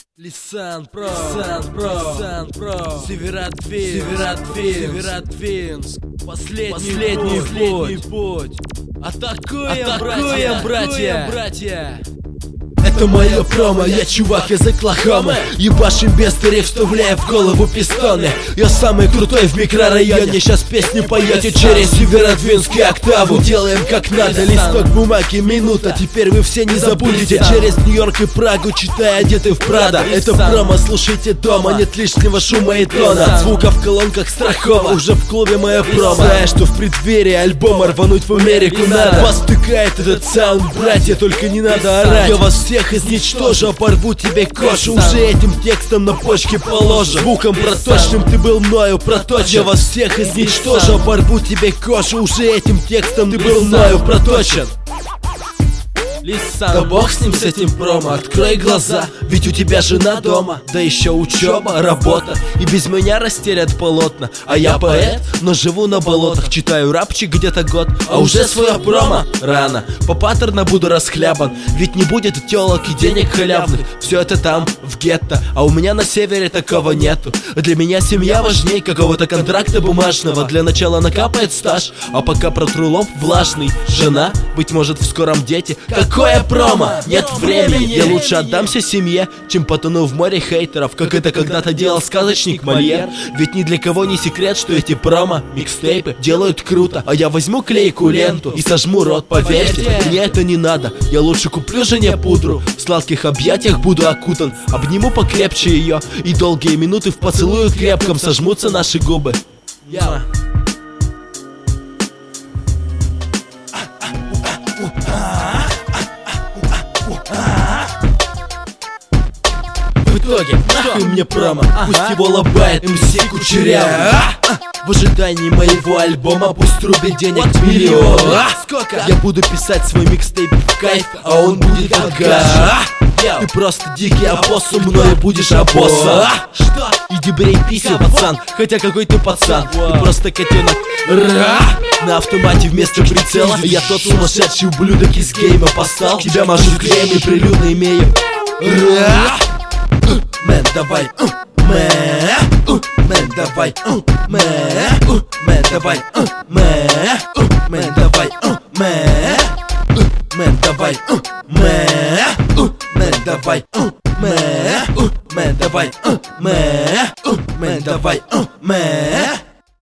Лисан Про, Северодвинск, последний путь. Атакуем, братья! Это мое промо, я чувак из Оклахомы. Ебашим без тырей, вставляя в голову пистоны. Я самый крутой в микрорайоне, сейчас песни поете через Северодвинск и Октаву. Делаем как надо, листок бумаги, минута. Теперь вы все не забудете. Через Нью-Йорк и Прагу, читая одеты в Прада. Это промо, слушайте дома, нет лишнего шума и тона. От звука в колонках страхово, уже в клубе моя промо. Знаешь, что в преддверии альбома рвануть в Америку надо. Вас втыкает этот саунд, братья, только не надо орать. Я вас всех изничтожу, порву тебе кожу. Уже этим текстом на почке положу. Звуком проточным ты был мною проточен. Я вас всех изничтожу, порву тебе кожу. Уже этим текстом ты был мною проточен. Да бог с ним, с этим промо, открой глаза, ведь у тебя жена дома, да еще учеба, работа, и без меня растерят полотна. А я поэт, но живу на болотах, читаю рапчик где-то год, а уже свое промо рано. По паттерну буду расхлябан, ведь не будет телок и денег халявных. Все это там, в гетто, а у меня на севере такого нету. Для меня семья важней какого-то контракта бумажного. Для начала накапает стаж, а пока протру лоб влажный. Жена, быть может в скором дети. Какое промо? Нет времени. Я лучше отдамся семье, чем потону в море хейтеров, как это когда-то делал сказочник Мольер. Ведь ни для кого не секрет, что эти промо, микстейпы делают круто. А я возьму клейкую ленту и сожму рот, поверьте, мне это не надо. Я лучше куплю жене пудру, в сладких объятиях буду окутан. Обниму покрепче ее, и долгие минуты в поцелую крепком сожмутся наши губы. В итоге, нахуй мне промо, пусть его лобает МС Кучерявый. В ожидании моего альбома пусть трубит денег миллион. Сколько? Я буду писать свой микстейп в кайф, а он будет ага. Ты просто дикий опоссум, мною будешь опоссом. Что? Иди брей писю, пацан, хотя какой ты пацан. Ты просто котенок. На автомате вместо прицела я тот сумасшедший ублюдок из гейма постал. Тебя мажу клеем и прилюдно имею. Мэн, давай, мэн, давай, мэн, давай, мэн, давай, мэн, давай, мэн, давай, мэн, давай, мэн, давай, мэн.